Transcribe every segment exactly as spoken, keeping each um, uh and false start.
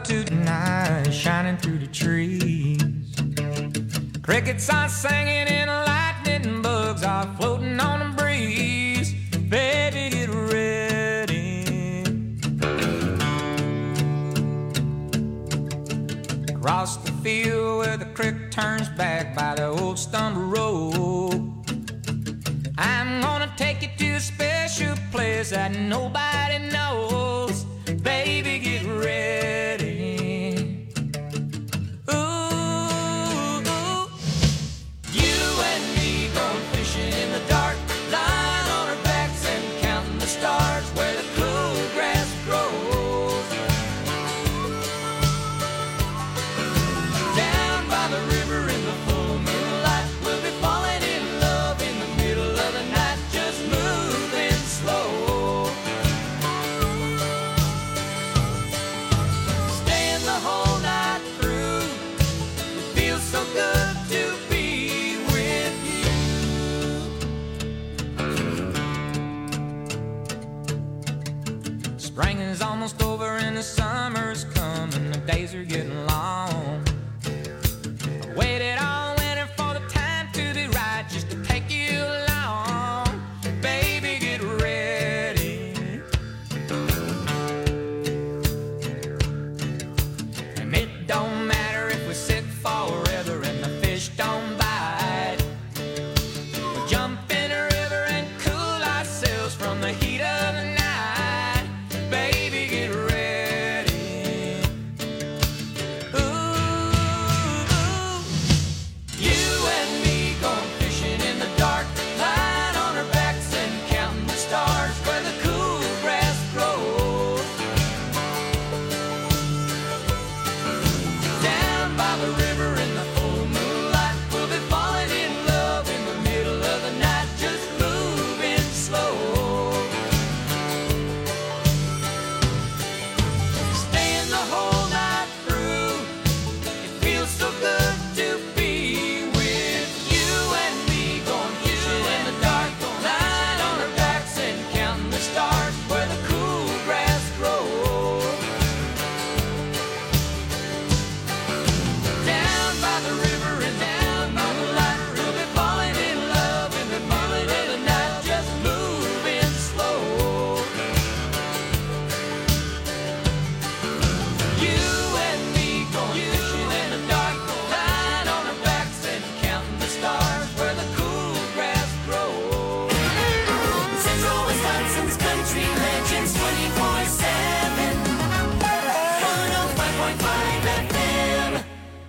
to tonight, shining through the trees. Crickets are singing and lightning bugs are floating on the breeze. Baby, get ready. Across the field where the creek turns back by the old stumble road, I'm gonna take you to a special place that nobody knows. Baby, get ready. Ooh, ooh. You and me going fishing in the dark, lying on our backs and counting the stars where the cool grass grows. Down by the river in the full moonlight, we'll be falling in love in the middle of the night, just moving slow. Staying the whole night through, it feels so good to be with you. Spring is almost over and the summer's coming, the days are getting long. I waited all winter for the time to be right, just to take you along. Baby, get ready. And it don't matter if we sit forever and the fish don't bite. We'll jump in the river and cool ourselves from the heat of the night. Baby, get ready. Ooh, ooh. You and me going fishing in the dark, lying on our backs and counting the stars where the cool grass grows. Down by the river in the full moonlight, we'll be falling in love in the middle of the night, just moving slow. Staying the whole night through, it feels so good to be with you and me going fishing in the dark, lying on our backs and counting the stars where the cool grass grows. Down by the river and down by the light, we'll be falling in love in the middle of the night, just moving slow. You and me going fishing in the dark, lying on our backs and counting the stars where the cool grass grows. Central Wisconsin's country legends twenty-four seven. one oh five point five F M.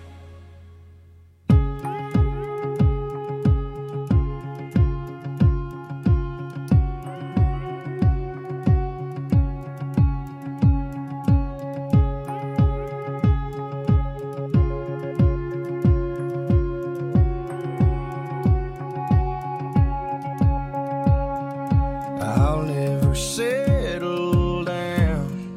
I'll never settle down.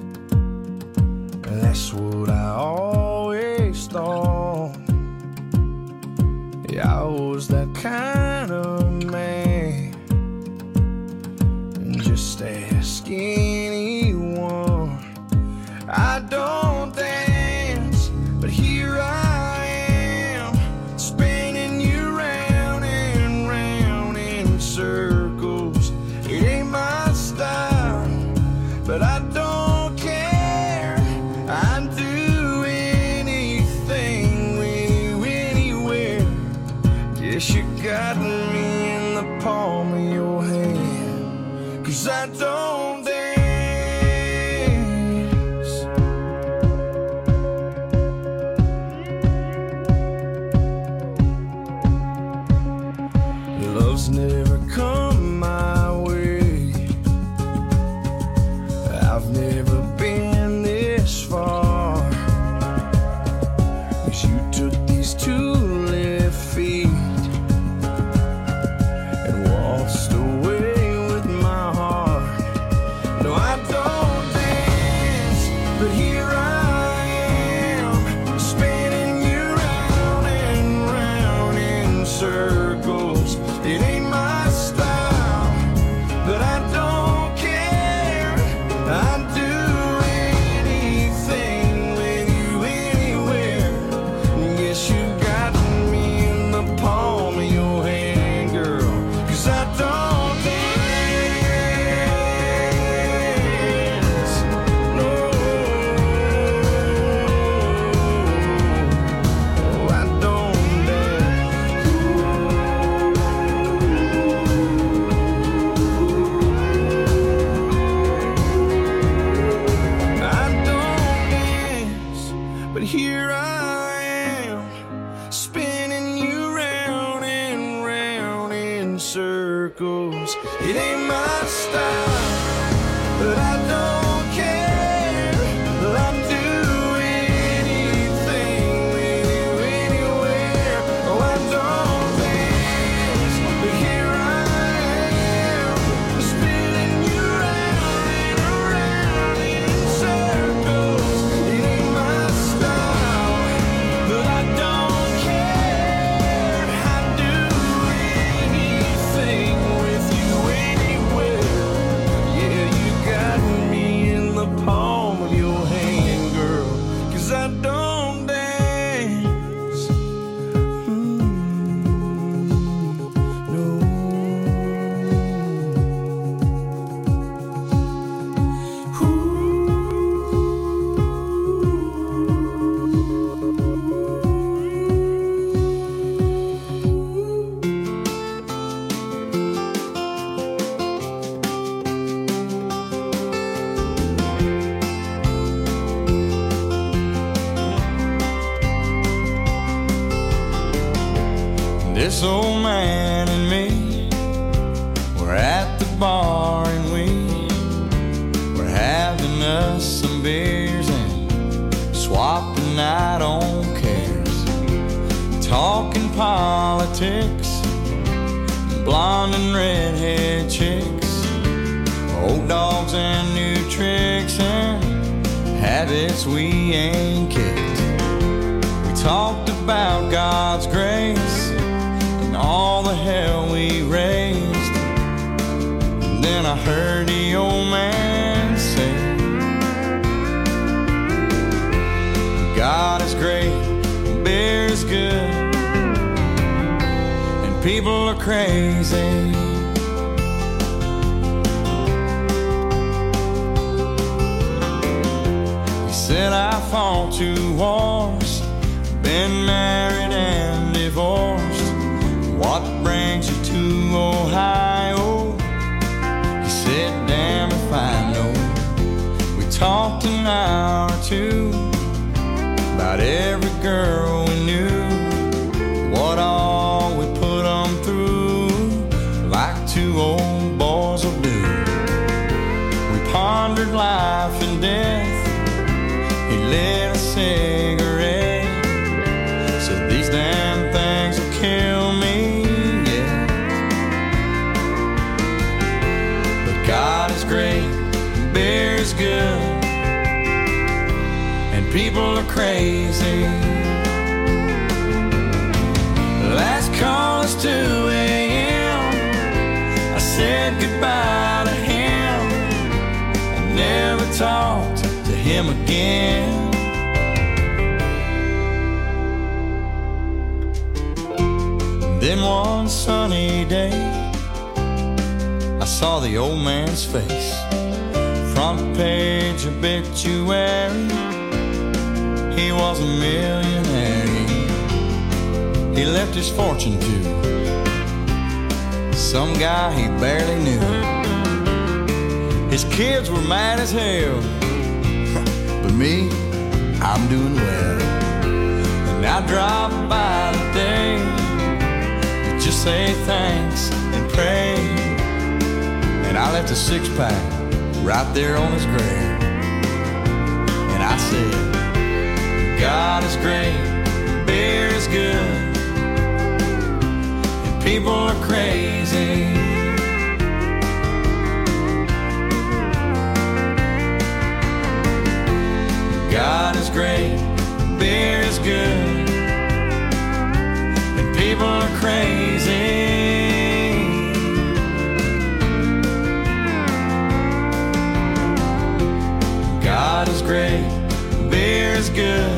That's what I always thought. Yeah, I was that kind of man. Just ask anyone. I don't dance, but here I am, spinning you round and round in circles. It ain't my style, but I don't care. I'd do anything with you anywhere. Guess you got me in the palm of your hand, 'cause I don't dance. here I am, spinning you round and round in circles. It ain't my style, but I don't care. I'll do anything with you anywhere. Oh, I don't dance, but here I am, spinning you round and around in circles. It ain't my style, but I don't care. I'd do anything with you anywhere. Yeah, you got me in the palm of your hand, girl, 'cause I don't dance. Mm, no. This old man and me, we're at the bar and we we're having us some beers and swapping out on cares, talking politics, blonde and redhead chicks, old dogs and new tricks and habits we ain't kicked. We talked about God's grace and all the hell we raised. And then I heard the old man say, God is great, beer is good, and people are crazy. He said I fought two wars, been married and divorced. What brings you to Ohio? He said, damn if I know. We talked an hour or two about every girl we knew, what all we put them through, like two old boys will do. We pondered life and death. He lit a cigarette, said these damn things will kill me. God is great, beer is good, and people are crazy. Last call is two a.m. I said goodbye to him. I never talked to him again. Then one sunny day I saw the old man's face, front page obituary. He was a millionaire. He left his fortune to some guy he barely knew. His kids were mad as hell, but me, I'm doing well. And I drop by today to just say thanks and pray. And I left a six-pack right there on his grave. And I said, God is great, beer is good, and people are crazy. God is great, beer is good, and people are crazy. God is great, beer is good,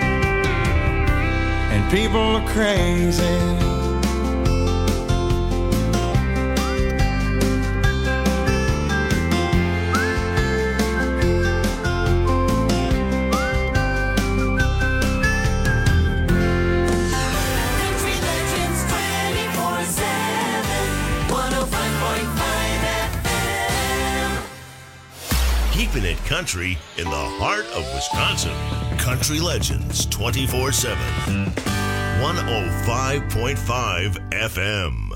and people are crazy. Country Legends twenty-four seven, one oh five point five F M. Keeping it country. country in the heart of Wisconsin. Country Legends twenty-four seven. one oh five point five F M.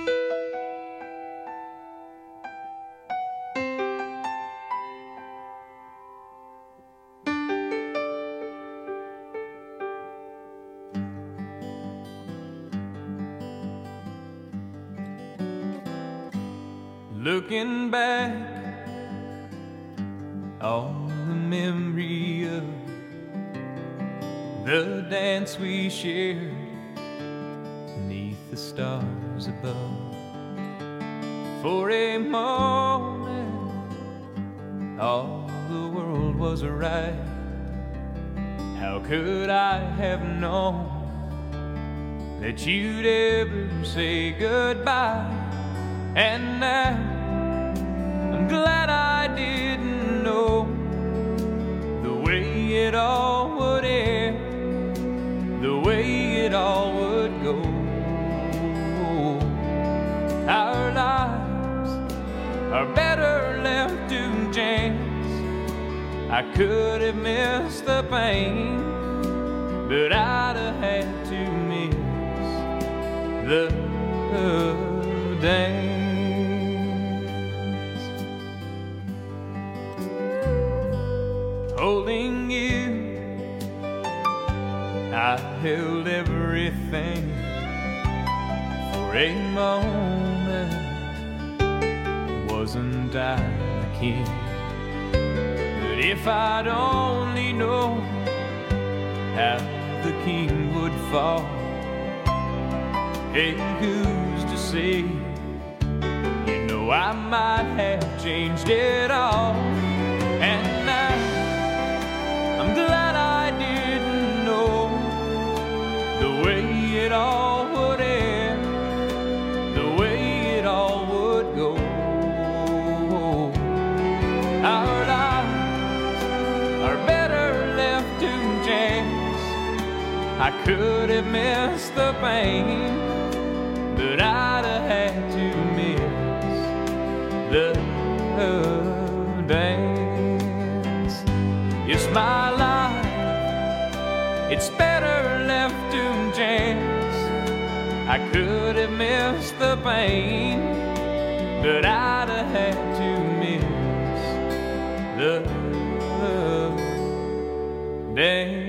Looking back on the memory of the dance we shared beneath the stars above. For a moment, all the world was right. How could I have known that you'd ever say goodbye? And now I'm glad I didn't know the way it all would end, the way it all would go. Our lives are better left to chance. I could have missed the pain, but I'd have had to miss the dance. Holding you, I held everything for a moment. Wasn't I the king? But if I'd only known how the king would fall, hey, who's to say? You know I might have changed it all. And now I'm glad I didn't know the way it all would end, the way it all would go. Our lives are better left to chance. I could have missed the pain, but I'd have had to miss the dance. It's my life, it's better left to chance. I could have missed the pain, but I'd have had to miss the dance.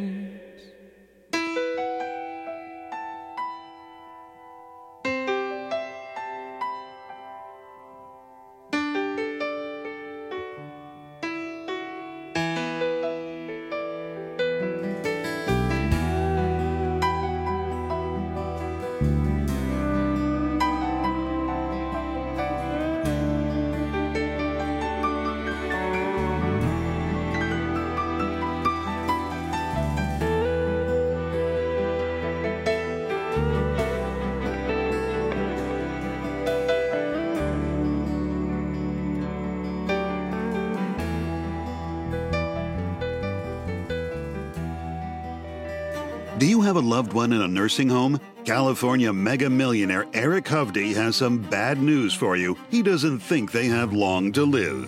Do you have a loved one in a nursing home? California mega millionaire Eric Hovde has some bad news for you. He doesn't think they have long to live.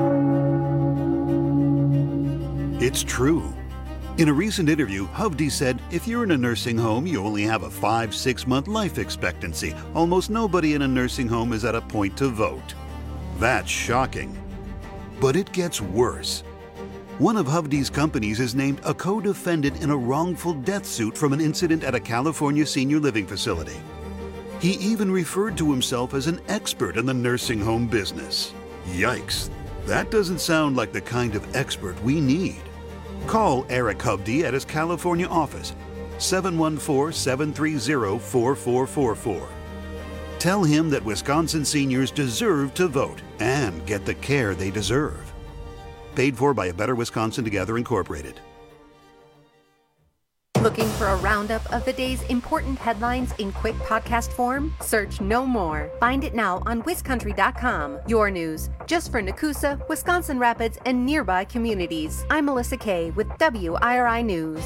It's true. In a recent interview, Hovde said, if you're in a nursing home, you only have a five, six month life expectancy. Almost nobody in a nursing home is at a point to vote. That's shocking. But it gets worse. One of Hovde's companies is named a co-defendant in a wrongful death suit from an incident at a California senior living facility. He even referred to himself as an expert in the nursing home business. Yikes, that doesn't sound like the kind of expert we need. Call Eric Hovde at his California office, seven one four, seven three zero, four four four four. Tell him that Wisconsin seniors deserve to vote and get the care they deserve. Paid for by A Better Wisconsin Together Incorporated. Looking for a roundup of the day's important headlines in quick podcast form? Search No More. Find it now on wiscountry dot com. Your news, just for Nakusa, Wisconsin Rapids, and nearby communities. I'm Melissa Kay with W I R I News.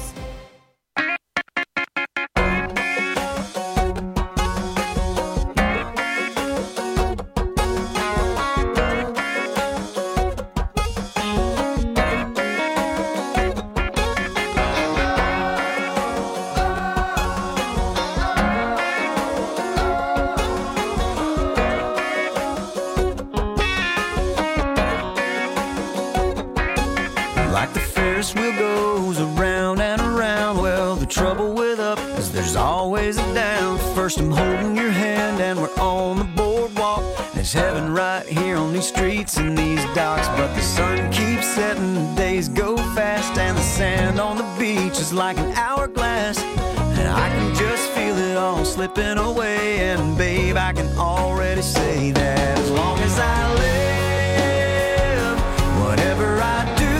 around and around. Well, the trouble with up is there's always a down. First I'm holding your hand and we're on the boardwalk. There's heaven right here on these streets and these docks. But the sun keeps setting, the days go fast, and the sand on the beach is like an hourglass. And I can just feel it all slipping away. And babe, I can already say that as long as I live, whatever I do,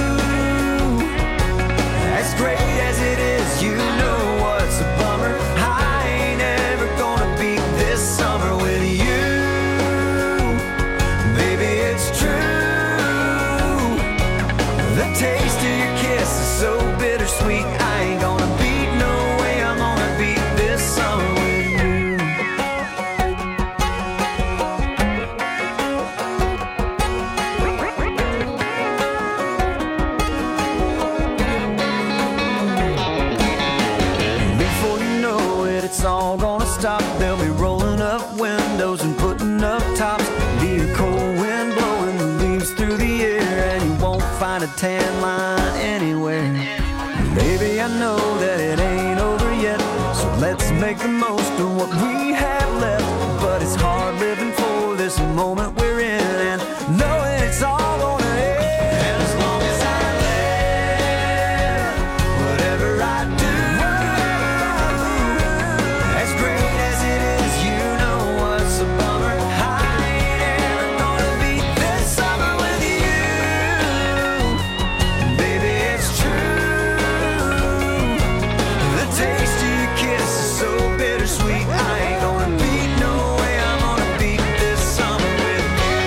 as great as it is, you know what's a bummer. I ain't ever gonna beat this summer with you. Baby, it's true. The taste of your kiss is so bittersweet. I ain't gonna beat no way. I'm gonna beat this summer with you. Before you know it, it's all gonna stop. They'll be rolling up windows and putting up tops. Be a cold wind blowing the leaves through the air, and you won't find a tan line anywhere. Baby, I know that it ain't over yet, so let's make the most of what we have left. But it's hard living for this moment we're in, and knowing it's all gonna end. And as long as I live, whatever I do, as great as it is, you know what's a bummer. I ain't ever gonna beat this summer with you. Baby, it's true. The taste of your kiss is so bittersweet. I ain't gonna beat no way. I'm gonna beat this summer with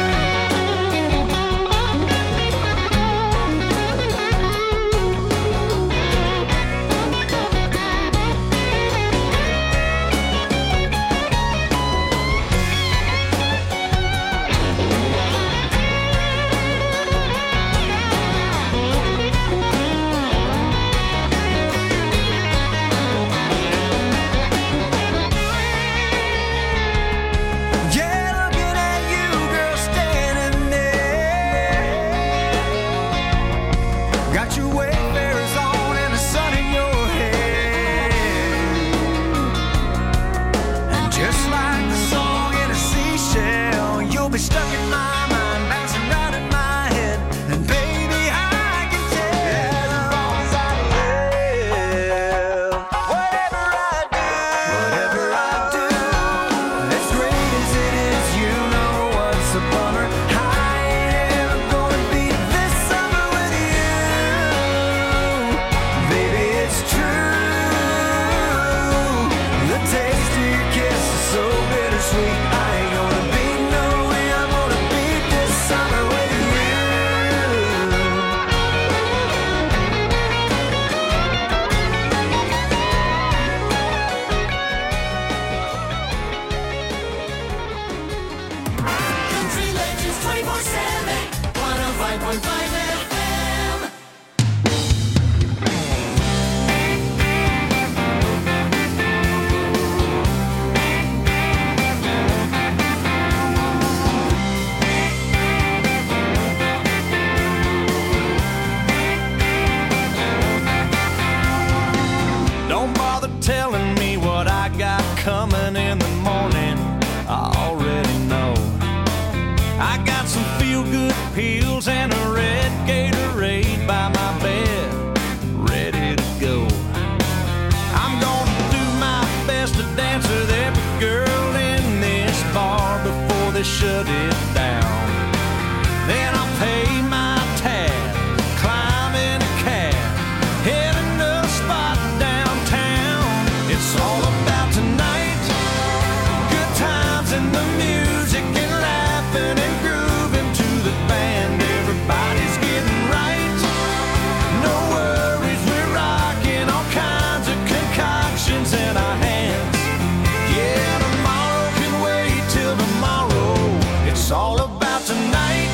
yeah, looking at you, girl, standing there. Got your Wayfarers on and the sun in your hair. And just like the song in a seashell, you'll be stuck in my mind, bouncing round in my head. And baby, I can tell as long as I live, whatever I do, whatever I do, as great as it is, you know what's a bummer. I ain't ever gonna beat this summer with you. Baby, it's true. The taste of your kiss is so bittersweet. I ain't gonna beat no way. I'm gonna beat this summer with you. Country Legends twenty-four seven, one oh five point five F M. Don't bother telling me what I got coming in the morning. I already know. I got some feel-good pills and a red Gatorade by my bed, ready to go. I'm gonna do my best to dance with every girl in this bar before they shut it down. Then I'll pay my tab, climb in a cab, heading to a spot downtown. It's all about tonight, good times and the music and laughing and grooving to the band. Everybody's getting right, no worries, we're rocking all kinds of concoctions in our hands. Yeah, tomorrow can wait till tomorrow. It's all about tonight.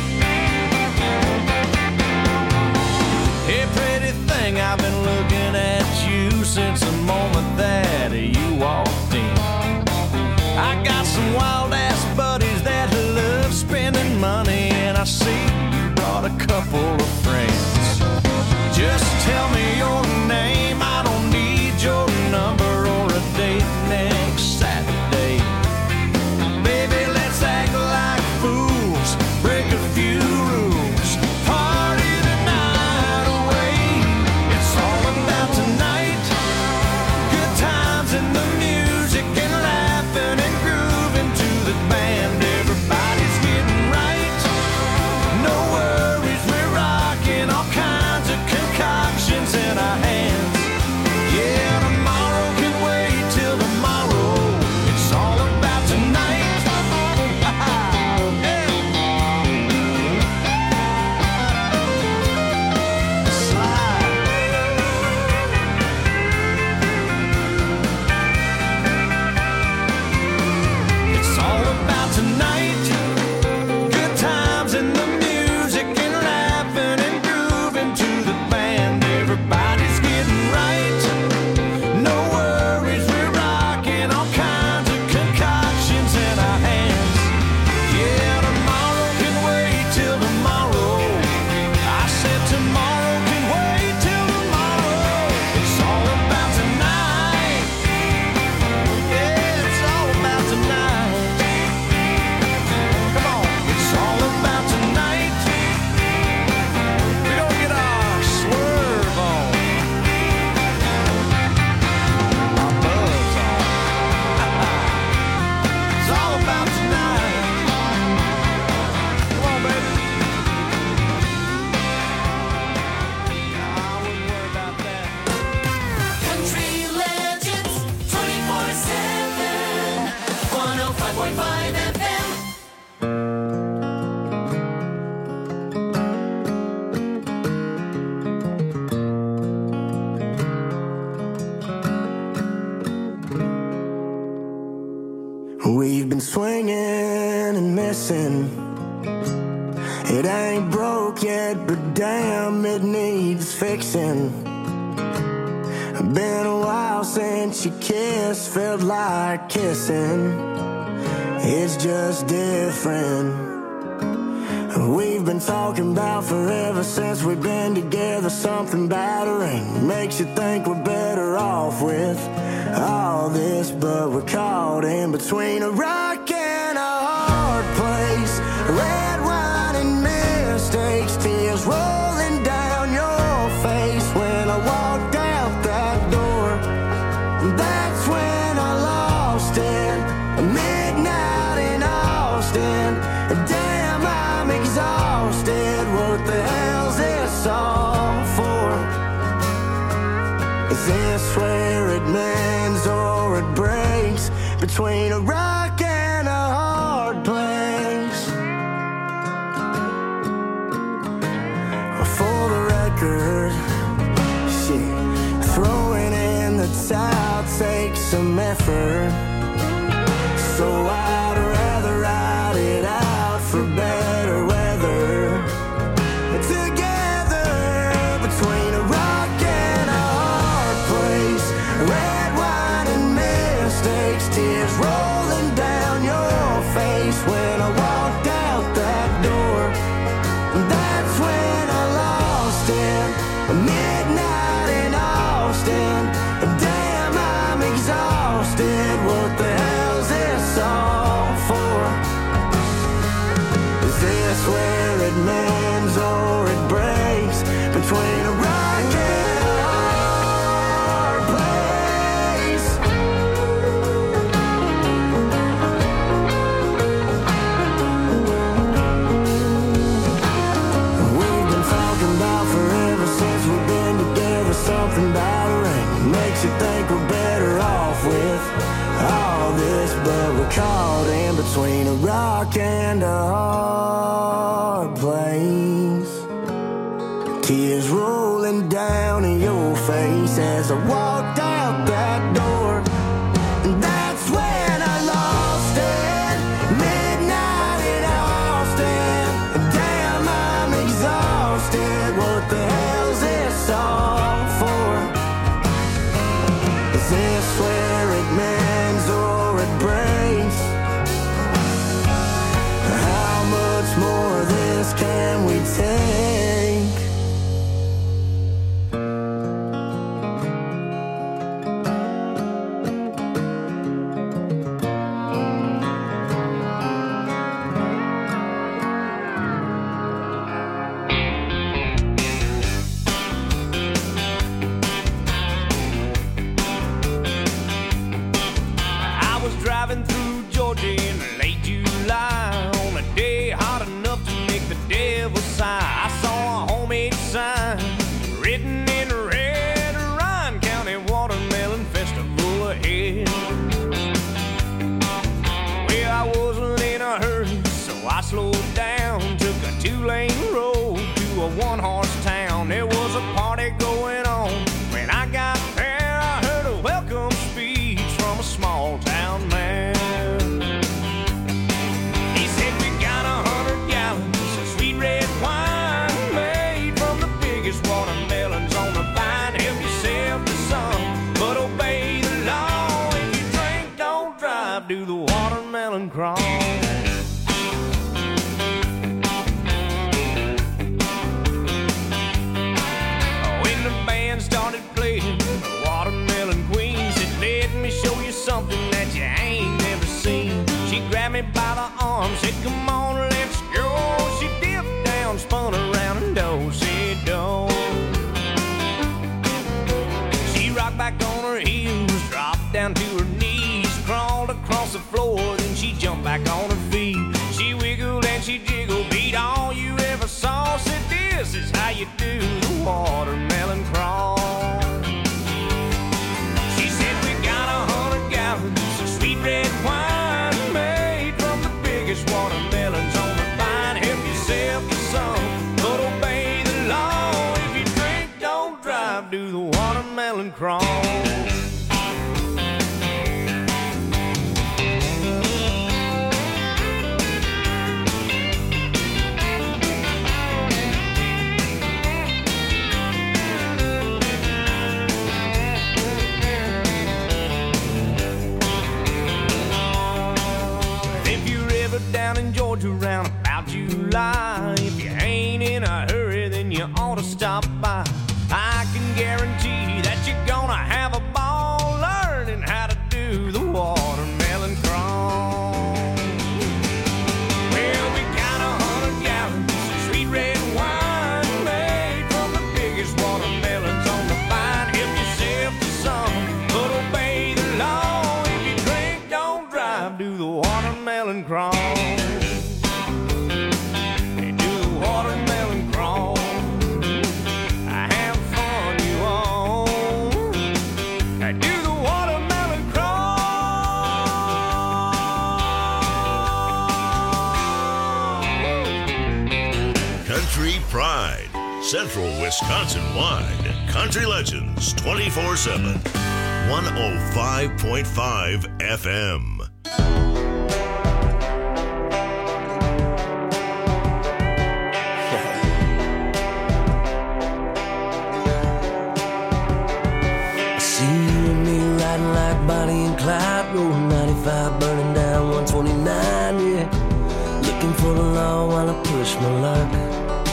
Hey, pretty thing, I've been looking at you since the moment that you walked in. I got some wild ass buddies that love spending money, and I see you brought a couple of friends. Just tell me your name, I don't need your number or a date next Saturday. Baby, let's act like fools, break a few rules, party the night away. It's all about tonight, good times and the music and laughing and grooving to the band. Everybody's getting right, no worries, we're rocking all kinds of concoctions in our hands. Yeah, tomorrow can wait till tomorrow. It's all about tonight. Yeah. Slide. It's all about tonight. Good times and the music and laughing and grooving to the band. Everybody's getting right. No worries, we're rocking all kinds of concoctions in our hands. Yeah, tomorrow can wait till tomorrow. I said tomorrow can wait till tomorrow. It's all about tonight. Yeah, it's all about tonight. Come on, it's all about tonight. We gonna get our swerve on, our buzz on. It's all about tonight. Come on, baby. I wouldn't worry about that. Country Legends twenty-four seven, one oh five point five F M. We've been swinging and missing. It ain't broke yet, but damn, it needs fixing. Been a while since you kissed, felt like kissing. It's just different. We've been talking about forever since we've been together. Something battering makes you think we're better off with all this, but we're caught in between a rock and a hard place. Red wine and mistakes, tears rolling down your face. When I walked out that door, that's when I lost it. Midnight in Austin, damn, I'm exhausted. What the hell's this all for? Is this where it mends or it breaks? Between a rock and a hard place. For the record, shit, throwing in the towel takes some effort. So I'd rather ride it out for better weather. Together between a rock and a hard place. Red wine and mistakes, tears rolling down your face. When I walked out that door, that's when I lost it. Midnight in Austin, damn, I'm exhausted. What the hell's this all for? Is this where it mends or it breaks? Between a rock and a hard place. We've been talking about forever since we've been together. Something battering makes you think we're better off with all this, but we're caught in between a rock and a hard place. Tears rolling down in your face as I walked out that door. And that's when I lost it. Midnight in Austin. Damn, I'm exhausted. What the hell's this all for? Is this where it mends or it breaks? How much more of this can we take? floor, then she jumped back on her feet. She wiggled and she jiggled, beat all you ever saw. Said this is how you do the watermelon crawl. She said we got a hundred gallons of sweet red wine made from the biggest watermelons on the vine. Help yourself to some, but obey the law. If you drink, don't drive, do the watermelon crawl. Down in Georgia round about July, if you ain't in a hurry, then you ought to stop by. I can guarantee that you're gonna have a ball learning how to do the watermelon crawl. Well, we got a hundred gallons of sweet red wine made from the biggest watermelons on the vine. Help yourself to some, but obey the law. If you drink, don't drive, do the watermelon crawl. Pride, Central Wisconsin-wide. Country Legends twenty-four seven. one oh five point five F M. I see you and me riding like Bonnie and Clyde, rolling ninety-five, burning down one twenty-nine, yeah. Looking for the law while I push my luck.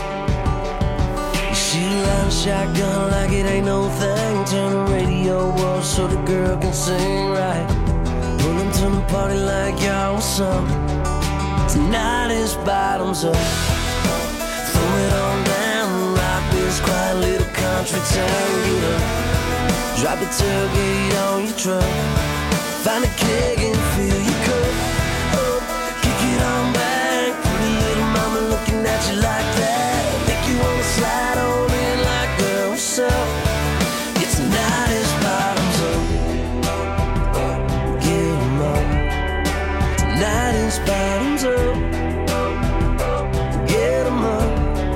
She line shotgun like it ain't no thing. Turn the radio off so the girl can sing right. Pulling to the party like y'all was some. Tonight is bottoms up. Throw it on down, rock this quiet little country town. Get up, drop the tailgate on your truck. Find a keg and fill your cup. Oh, kick it on back. Pretty little mama looking at you like that. Make you wanna slide on in like, girl, what's up? It's tonight is bottoms up. Get 'em up. Tonight is bottoms up. Get 'em up.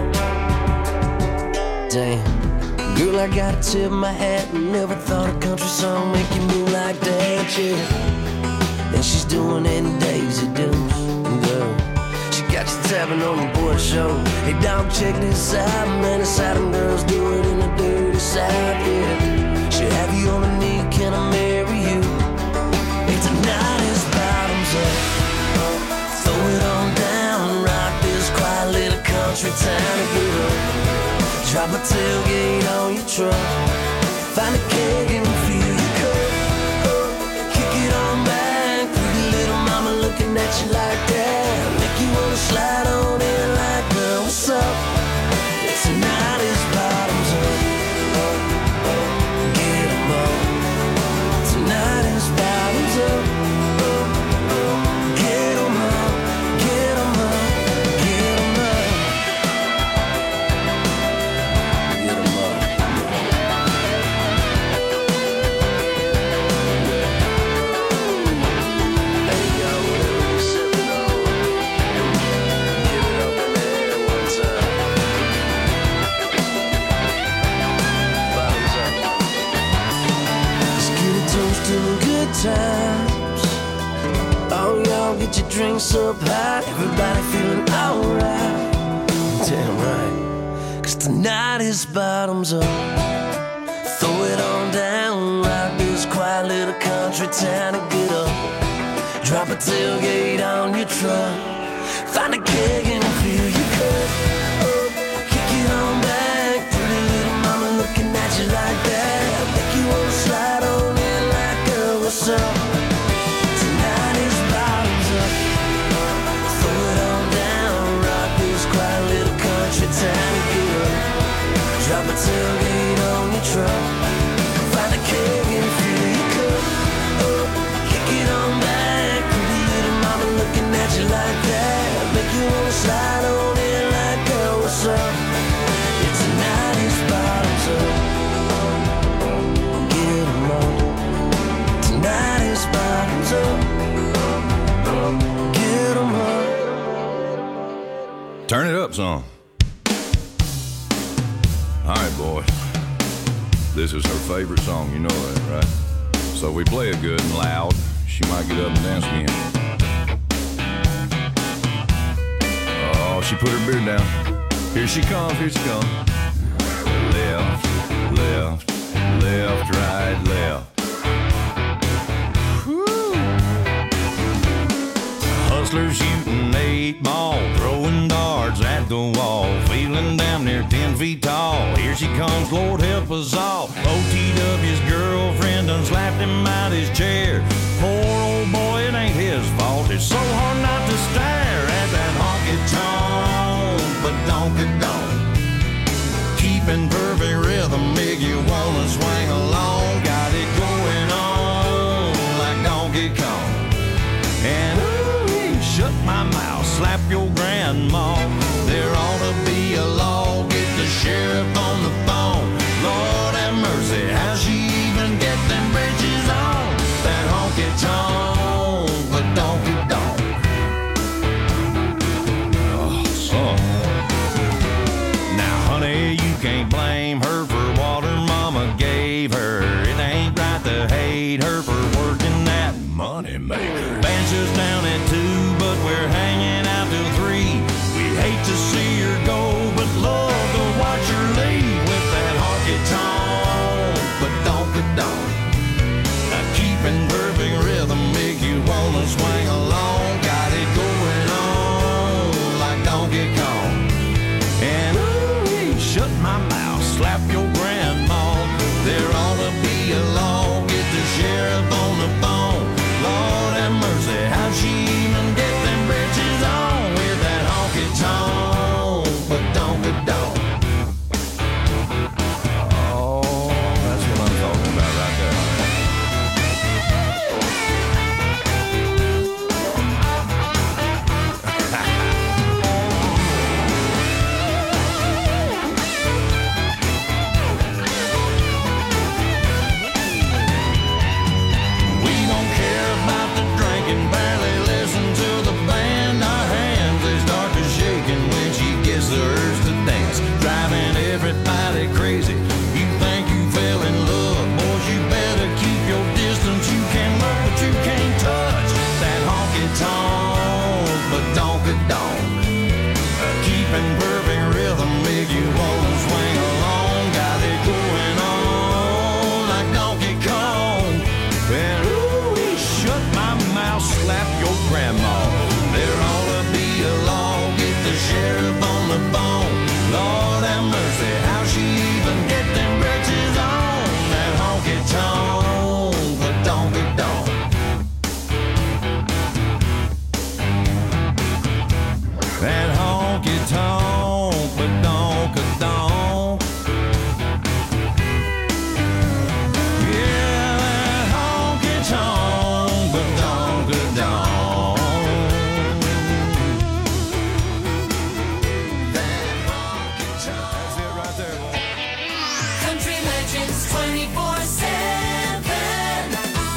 Damn, girl, I gotta tip my hat. Never thought a country song make you move like that, yeah. And she's doing it in Daisy Dukes, girl. Got you tapping on the board show. Hey, dog, check this out. Man, it's how them girls do it in the dirty south, yeah. Should have you on a knee, can I marry you? Hey, tonight is bottoms up. Throw it on down, rock this quiet little country town and get up. Drop a tailgate on your truck. Find a keg and fill your cup. Kick it on back, pretty little mama looking at you like that. You wanna slide on in like, girl, what's up? Tonight is bottoms up. Get 'em up. Tonight is bottoms up. Get 'em up. Get 'em up. Get 'em up. Get 'em up. Hey, y'all, whatever you're sipping on. To the good times. Oh, y'all get your drinks up high. Everybody feeling alright. Damn right. Cause tonight is bottoms up. Throw it on down. Rock this quiet little country town and get up. Drop a tailgate on your truck. Find a keg and fill your cup. Kick it on back. Pretty little mama looking at you like that. Make you wanna slide on in like, girl, what's up? Tonight is bottoms up. Throw it on down. Rock this quiet little country town and get up. Drop a tailgate on your truck. Find a keg and fill your cup. Kick it on back. Pretty song. All right, boys. This is her favorite song, you know that, right? So we play it good and loud. She might get up and dance again. Oh, she put her beard down. Here she comes, here she comes. Left, left, left, right, left. Whew. Hustler shooting eight ball, throwing darts at the wall, feeling damn near ten feet tall. Here she comes, Lord help us all. O T W's girlfriend done slapped him out his chair. Poor old boy, it ain't his fault. It's so hard not to stare at that honky-tonk, but donky-donk. Keeping perfect rhythm, make you wanna swing along. Got it going on like Donkey Kong. And ooh, shut my mouth, slap your grandma. There ought to be a law, get the sheriff on the phone. Lord have mercy, how'd she even get them bridges on? That honky-tonk, but donky-donk. Oh, son. Now, honey, you can't blame her for what her mama gave her. It ain't right to hate her for working that money maker. Band shuts down at two, but we're hanging out till three. We hate to see her go, but love to watch her leave with that honky-tonk, but donky-donk. Now keeping perfect rhythm make you wanna swing along. Got it going on like Donkey Kong. And ooh, shut my mouth, slap your grandma. There ought to be a law, get the sheriff on the phone. Lord have mercy, how'd she even get them britches on with that honky-tonk, but donky-donk. Oh, that's what I'm talking about right there. We don't care about the drinking, barely listen to the band. Our hands, they start to shaking when she gets the urge to dance, driving everybody crazy. You think you fell in love, boys, you better keep your distance. You can look, but you can't touch that honky-tonk, but donky-donk. Uh, keeping perfect rhythm make you wanna swing along. Got it going on like Donkey Kong. And ooh, shut my mouth, slap your grandma. There ought to be a law, get the sheriff on the phone. Lord have mercy, how'd she even get them britches on? That honky-tonk, but donky-donk. That honky-tonk, but donky-donk. Yeah, that honky-tonk, but donky-donk. That honky-tonk. That's it right there, boy. Country Legends twenty-four seven.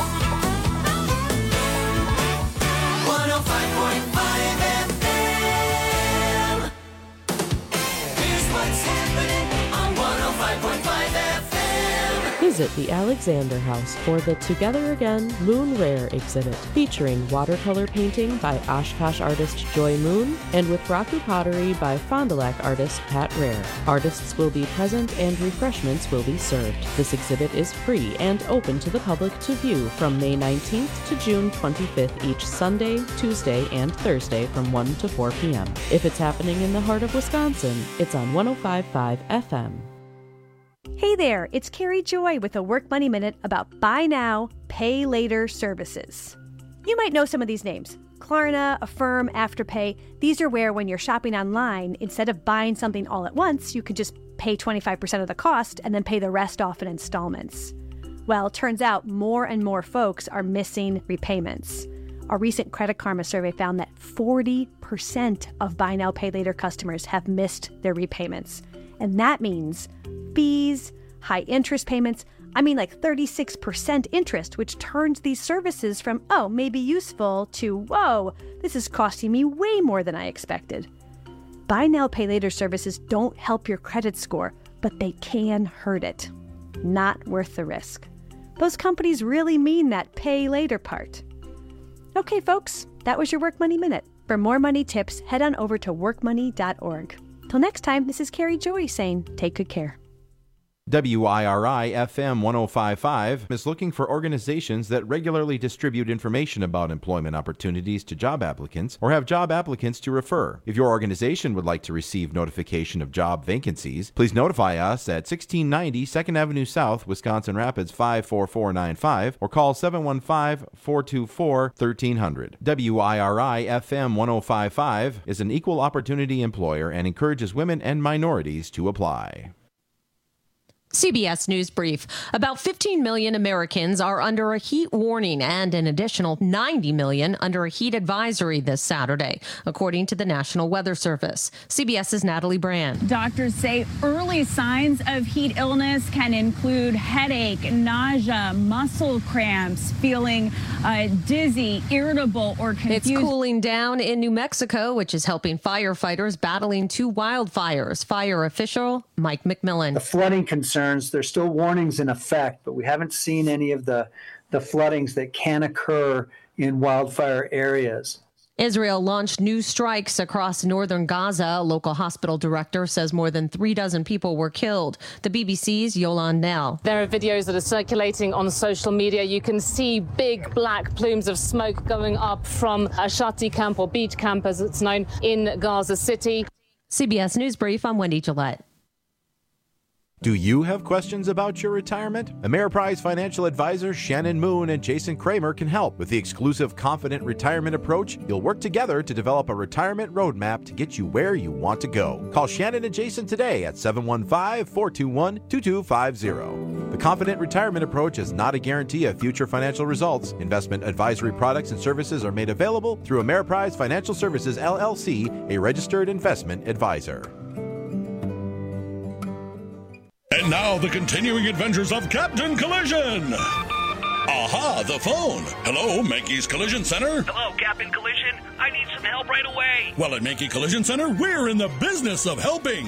one oh five point five F M. Here's what's happening on one oh five point five F M. Visit the Alexander House for the Together Again Moon Rare exhibit, featuring watercolor painting by Oshkosh artist Joy Moon and with Raku pottery by Fond du Lac artist Pat Rare. Artists will be present and refreshments will be served. This exhibit is free and open to the public to view from May nineteenth to June twenty-fifth each Sunday, Tuesday, and Thursday from one to four p.m. If it's happening in the heart of Wisconsin, it's on one oh five point five F M. Hey there, it's Carrie Joy with a Work Money Minute about buy now, pay later services. You might know some of these names. Klarna, Affirm, Afterpay. These are where when you're shopping online, instead of buying something all at once, you could just pay twenty-five percent of the cost and then pay the rest off in installments. Well, it turns out more and more folks are missing repayments. A recent Credit Karma survey found that forty percent of buy now, pay later customers have missed their repayments. And that means fees, high interest payments, I mean like thirty-six percent interest, which turns these services from, oh, maybe useful, to, whoa, this is costing me way more than I expected. Buy now, pay later services don't help your credit score, but they can hurt it. Not worth the risk. Those companies really mean that pay later part. Okay, folks, that was your Work Money Minute. For more money tips, head on over to work money dot org. Till next time, this is Carrie Joy saying, take good care. W I R I F M one oh five point five is looking for organizations that regularly distribute information about employment opportunities to job applicants or have job applicants to refer. If your organization would like to receive notification of job vacancies, please notify us at sixteen ninety second Avenue South, Wisconsin Rapids five four four nine five or call seven one five, four two four, one three zero zero. W I R I F M one oh five point five is an equal opportunity employer and encourages women and minorities to apply. C B S News Brief. About fifteen million Americans are under a heat warning and an additional ninety million under a heat advisory this Saturday, according to the National Weather Service. CBS's Natalie Brand. Doctors say early signs of heat illness can include headache, nausea, muscle cramps, feeling uh, dizzy, irritable, or confused. It's cooling down in New Mexico, which is helping firefighters battling two wildfires. Fire official Mike McMillan. The flooding concerns, there's still warnings in effect, but we haven't seen any of the, the floodings that can occur in wildfire areas. Israel launched new strikes across northern Gaza. A local hospital director says more than three dozen people were killed. The B B C's Yolande Nell. There are videos that are circulating on social media. You can see big black plumes of smoke going up from Ashati camp, or beach camp as it's known, in Gaza City. C B S News Brief, I'm Wendy Gillette. Do you have questions about your retirement? Ameriprise financial advisors Shannon Moon and Jason Kramer can help. With the exclusive Confident Retirement Approach, you'll work together to develop a retirement roadmap to get you where you want to go. Call Shannon and Jason today at seven one five, four two one, two two five zero. The Confident Retirement Approach is not a guarantee of future financial results. Investment advisory products and services are made available through Ameriprise Financial Services, L L C, a registered investment advisor. And now the continuing adventures of Captain Collision. Aha, the phone. Hello, Mankey's Collision Center. Hello, Captain Collision. I need some help right away. Well, at Mankey Collision Center, we're in the business of helping.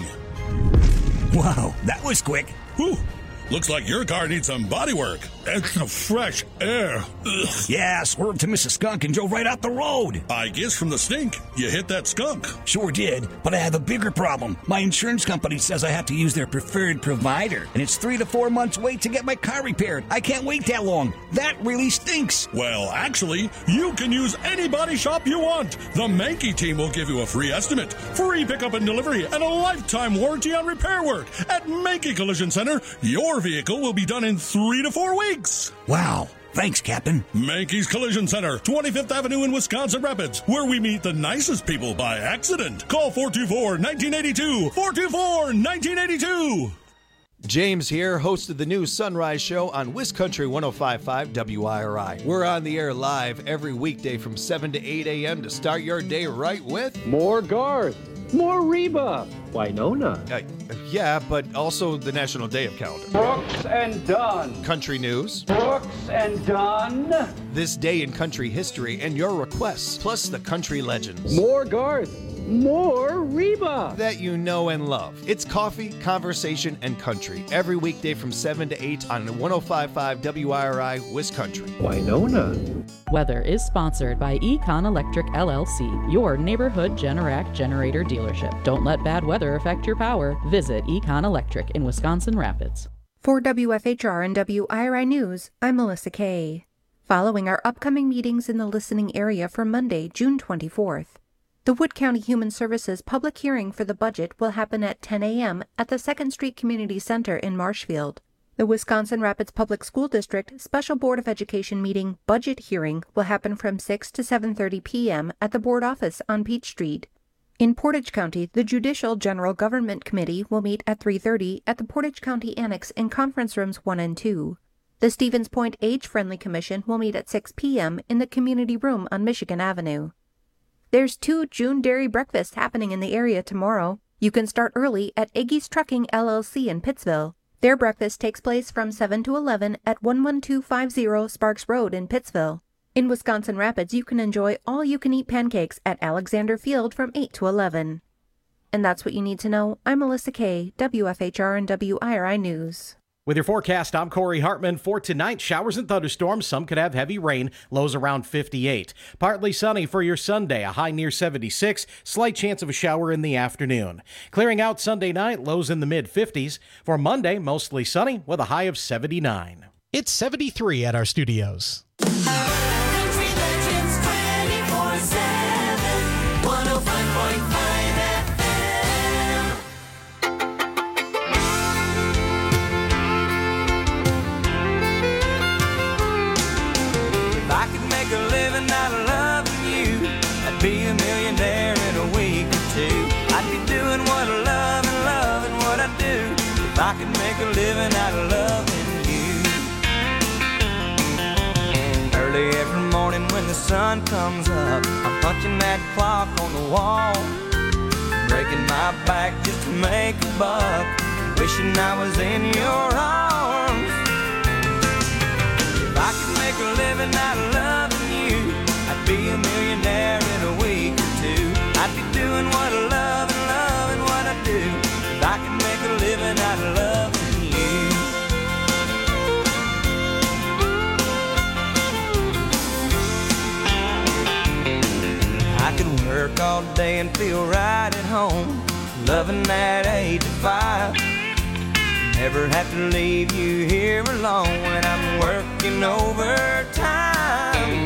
Wow, that was quick. Whew. Looks like your car needs some body work. Extra fresh air. Ugh. Yeah, swerved to miss a skunk and drove right out the road. I guess from the stink, you hit that skunk. Sure did, but I have a bigger problem. My insurance company says I have to use their preferred provider, and it's three to four months wait to get my car repaired. I can't wait that long. That really stinks. Well, actually, you can use any body shop you want. The Mankey team will give you a free estimate, free pickup and delivery, and a lifetime warranty on repair work. At Mankey Collision Center, your vehicle will be done in three to four weeks. Wow. Thanks, Captain. Mankey's Collision Center, twenty-fifth Avenue in Wisconsin Rapids, where we meet the nicest people by accident. Call four two four, one nine eight two, four two four, one nine eight two. James here, host of the new Sunrise Show on WisCountry one oh five point five W I R I. We're on the air live every weekday from seven to eight a.m. to start your day right with more Garth, more Reba, Winona. Uh, yeah, but also the National Day of Calendar. Brooks and Dunn. Country news. Brooks and Dunn. This day in country history and your requests, plus the country legends. More Garth. More Reba that you know and love. It's coffee, conversation, and country every weekday from seven to eight on one oh five point five W I R I WisCountry. Winona. Weather is sponsored by Econ Electric L L C, your neighborhood Generac generator dealership. Don't let bad weather affect your power. Visit Econ Electric in Wisconsin Rapids. For W F H R and W I R I News, I'm Melissa Kay. Following our upcoming meetings in the listening area for Monday, June twenty-fourth, the Wood County Human Services public hearing for the budget will happen at ten a.m. at the Second Street Community Center in Marshfield. The Wisconsin Rapids Public School District Special Board of Education meeting budget hearing will happen from six to seven thirty p.m. at the board office on Peach Street. In Portage County, the Judicial General Government Committee will meet at three thirty at the Portage County Annex in Conference Rooms one and two. The Stevens Point Age-Friendly Commission will meet at six p.m. in the Community Room on Michigan Avenue. There's two June Dairy breakfasts happening in the area tomorrow. You can start early at Eggy's Trucking L L C in Pittsville. Their breakfast takes place from seven to eleven at one one two five zero Sparks Road in Pittsville. In Wisconsin Rapids, you can enjoy all-you-can-eat pancakes at Alexander Field from eight to eleven. And that's what you need to know. I'm Melissa Kay, W F H R and W I R I News. With your forecast, I'm Corey Hartman. For tonight, showers and thunderstorms. Some could have heavy rain, lows around fifty-eight. Partly sunny for your Sunday, a high near seventy-six. Slight chance of a shower in the afternoon. Clearing out Sunday night, lows in the mid-fifties. For Monday, mostly sunny with a high of seventy-nine. It's seventy-three at our studios. Country Legends twenty-four seven, one oh five point five F M. If I could make a living out of loving you, I'd be a millionaire in a week or two. I'd be doing what I love and loving what I do. If I could make a living out of loving you. Early every morning when the sun comes up, I'm punching that clock on the wall, breaking my back just to make a buck, wishing I was in your arms. If I could make a living out of loving you, I'd be a millionaire in a week or two. I'd be doing what I love and loving what I do. If I could make a living out of loving you. I could work all day and feel right at home, loving that eight to five. Never have to leave you here alone when I'm working overtime.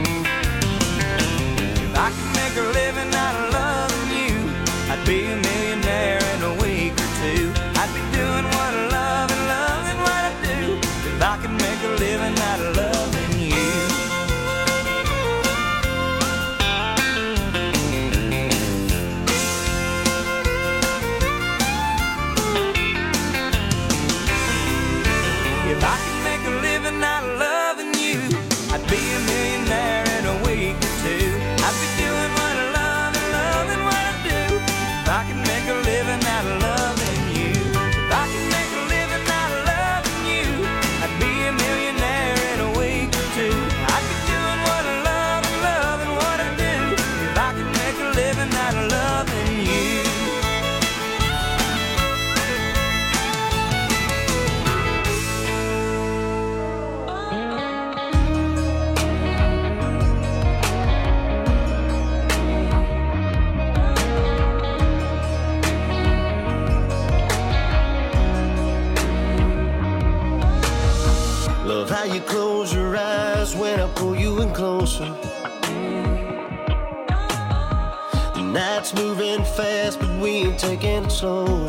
If I could make a living out of loving you, I'd be a millionaire in a week or two. I'd be doing what I love and loving what I do. If I could make a living out of loving you. If I could make a living out of loving you, I'd be a millionaire in a week or two. I'd be doing what I love and loving what I do. If I could make a living out of loving you. If I could make a living out of loving you, I'd be a millionaire in a week or two. I'd be doing what I love and loving what I do. If I could make a living out of loving you. Love how you close your eyes when I pull you in closer. The night's moving fast, but we ain't taking it slow.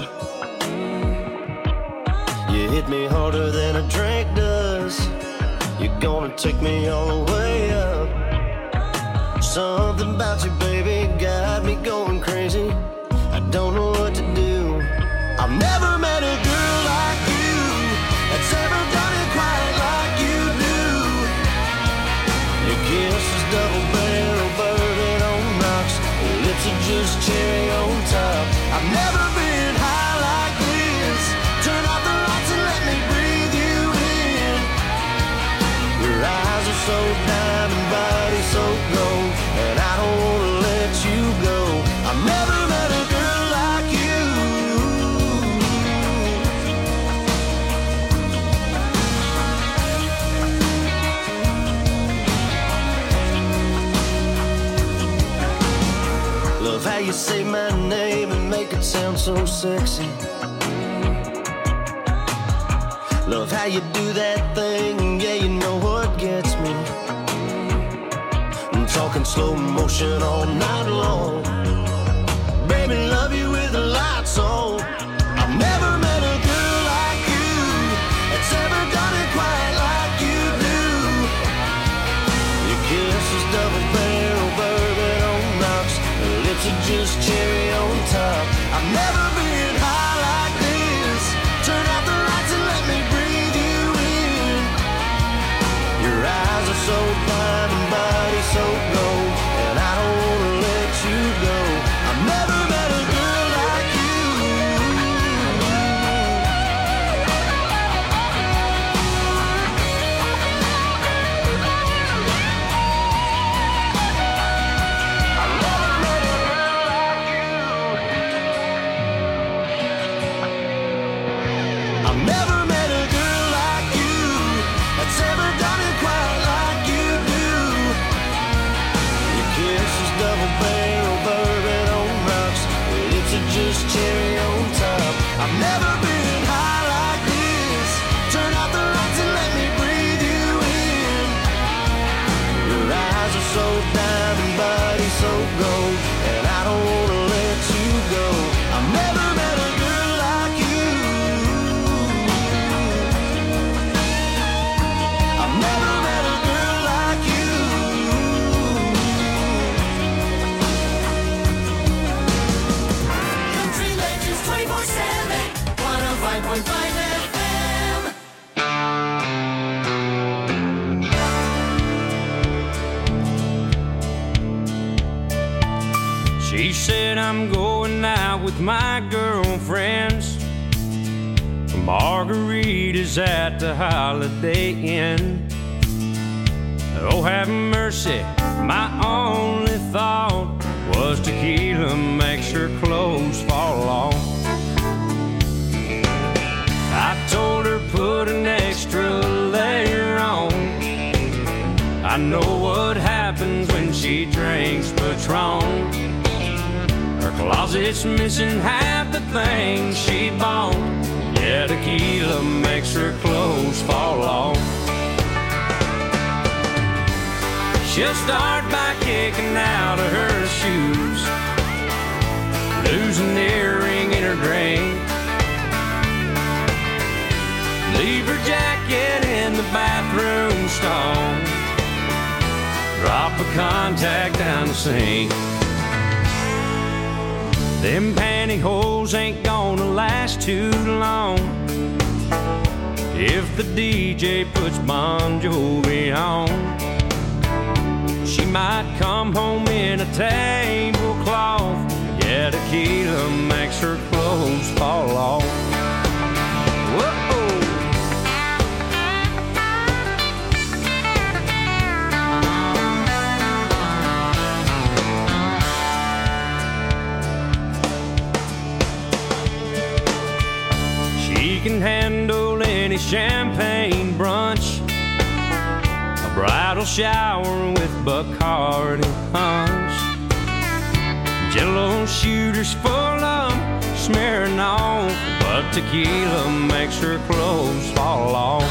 You hit me harder than a drink does. You're gonna take me all the way up. Something about you, baby, got me going crazy. I don't know what to do. I've never met a girl like you that's ever done it quite like you do. Your kiss is double barrel bourbon on rocks. Your lips are just cherry on top. I've never been high like this. Turn off the lights and let me breathe you in. Your eyes are so diamond, body so gold, and I don't wanna let you go. I've never met a girl like you. Love how you say my name and make it sound so sexy. Love how you do that thing, yeah, you know what gets me. I'm talking slow motion all night long. Baby, love you with the lights on. I've never met a girl like you that's ever done it quite like you do. Your kiss is double barrel bourbon on rocks. Your lips are just cherry on top. I've never been high like this. Turn out the lights and let me breathe you in. Your eyes are so blind and body so gold, and I don't wanna let you go. I've never met a girl like you. I've never met a girl like you. She said, I'm going out with my girlfriends. Margaritas at the Holiday Inn. Oh, have mercy, my only thought was tequila makes her clothes fall off. I told her put an extra layer on. I know what happens when she drinks Patron. Her closet's missing half the things she bought. Yeah, tequila makes her clothes fall off. She'll start by kicking out of her shoes, lose an earring in her drink, leave her jacket in the bathroom stall, drop a contact down the sink. Them pantyhose ain't gonna last too long if the D J puts Bon Jovi on. She might come home in a tablecloth. Yeah, tequila makes her clothes fall off. Whoa. She can handle any champagne brunch, a bridal shower with Bacardi punch, Jello shooters full of smearing on, but tequila makes her clothes fall off.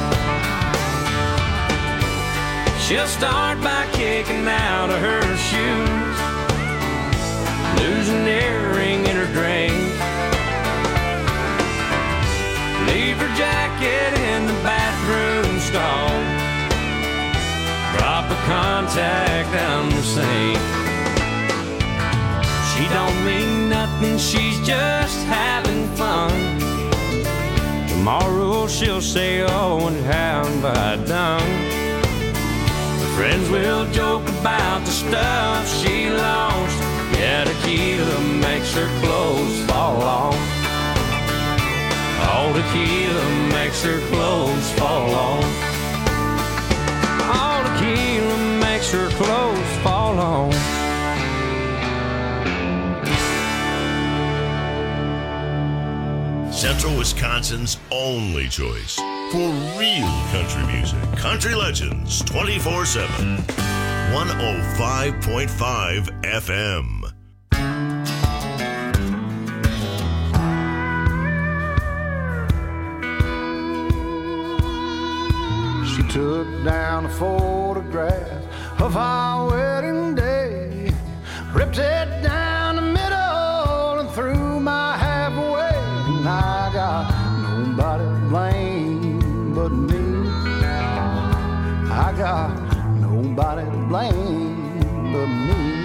She'll start by kicking out of her shoes, lose an earring in her drink, leave her jacket in the bathroom stall, drop a contact down the sink. She don't mean nothing, she's just having fun. Tomorrow she'll say, oh, and how have I done? Her friends will joke about the stuff she lost. Yeah, tequila makes her clothes fall off. Oh, tequila makes her clothes fall off. Oh, tequila makes her clothes fall off. Central Wisconsin's only choice for real country music. Country Legends twenty-four seven. one oh five point five F M. She took down a photograph of our wedding day, ripped it down the middle and threw my half away. And I got nobody to blame but me. I got nobody to blame but me.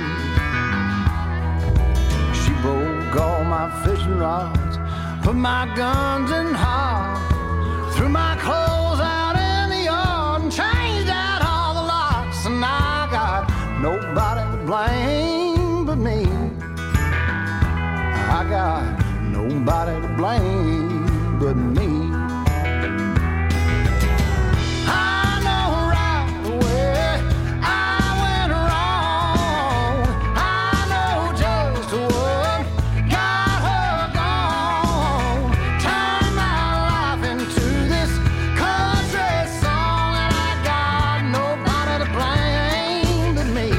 She broke all my fishing rods, put my guns in hide, threw my clothes out in the yard and changed out all the locks. And I got nobody to blame but me. I got nobody to blame but me. I know right away I went wrong. I know just what got her gone. Turned my life into this country song, and I got nobody to blame but me.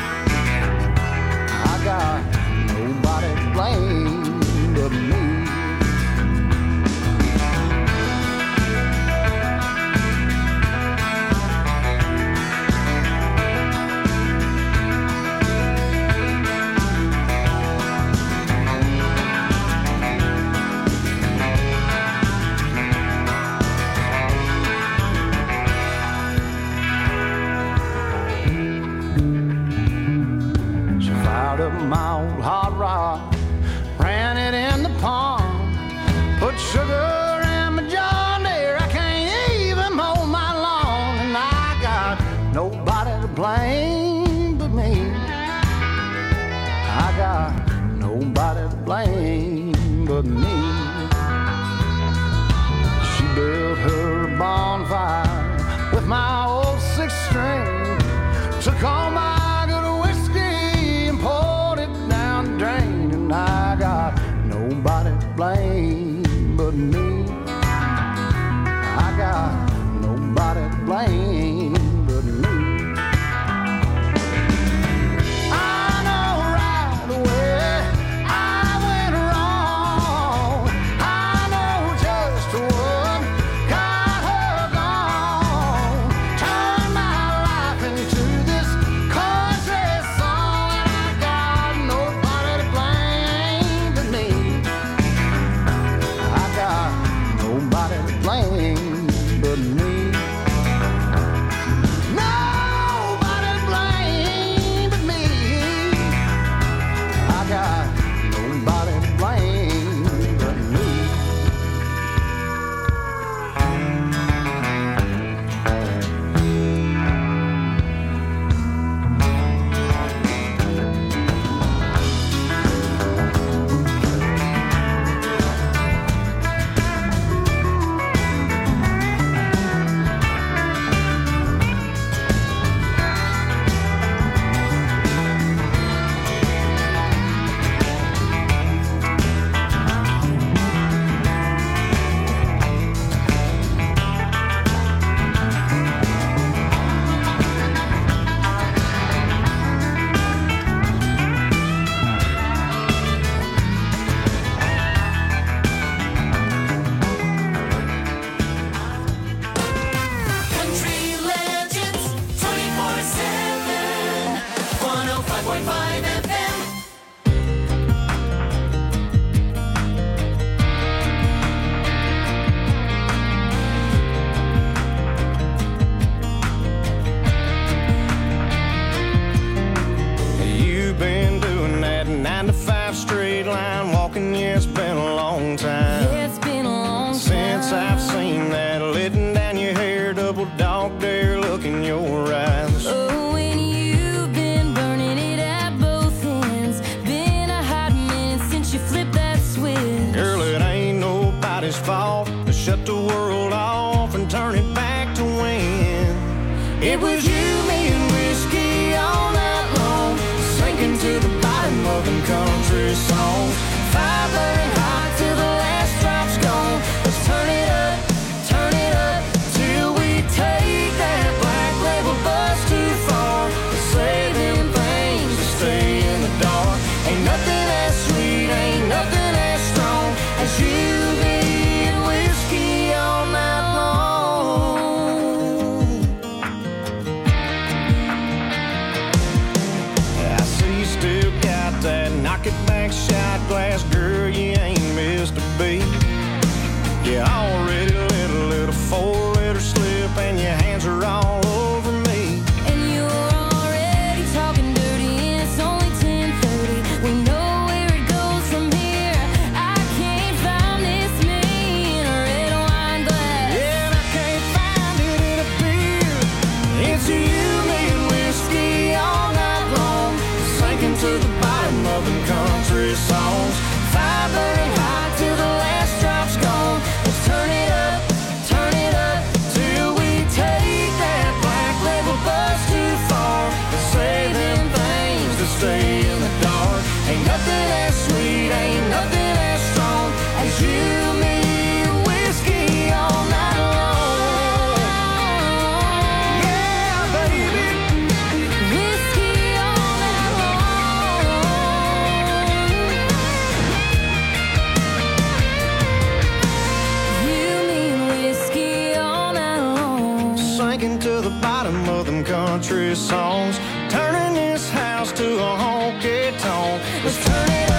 I got nobody to blame but me. She fired up my old hot rod, ran it in the pond, put sugar in my John Deere. I can't even mow my lawn, and I got nobody to blame but me. I got blame but me. She built her bonfire with my old six string, took all my good whiskey and poured it down the drain, and I got nobody to blame but me. I got nobody to blame but me. I know right away I went wrong. I know just what got her gone. Turned my life into this country song, and I got nobody to blame but me. I got nobody to blame but me. Nobody to blame but me. I got nobody to blame but me. Country Legends twenty-four seven, one oh five point five F M. You've been doing that nine to five straight line walking, yeah, it's been a long time. Yeah, it's been a long time. Since I've seen that letting down your hair, double dog dare look in your eyes. Oh, and you've been burning it at both ends. Been a hot minute since you flipped that switch. Girl, it ain't nobody's fault to shut the world off and turn it back to when it was you, me, and whiskey all night long, sinking to the bottom of them country songs. Fire burning hot till the last drop's gone. Let's turn it up, turn it up till we take that black label bus too far to say them things to stay in the dark. Ain't nothing as sweet, ain't nothing as strong as you, me, and whiskey all night long. I see you still got that knock it back shot glass, girl, you ain't missed a beat. You already let a little four-letter slip and your hands are all over me. And you're already talking dirty, and it's only ten thirty. We know where it goes from here. I can't find this me in a red wine glass. Yeah, and I can't find it in a beer. It's you, me, and whiskey all night long, sinking to the bottom of them country songs. Fire burning hot till the last drop's gone. Let's turn it up, turn it up till we take that black label bus too far to say them things to stay in the dark. Ain't nothing as sweet, ain't nothing as strong as you, me, and whiskey all night long. Yeah, baby. Whiskey all night long. You, me, and whiskey all night long. Sinking to the bottom of them country songs, turning this house to a honky tonk. Let's turn it up.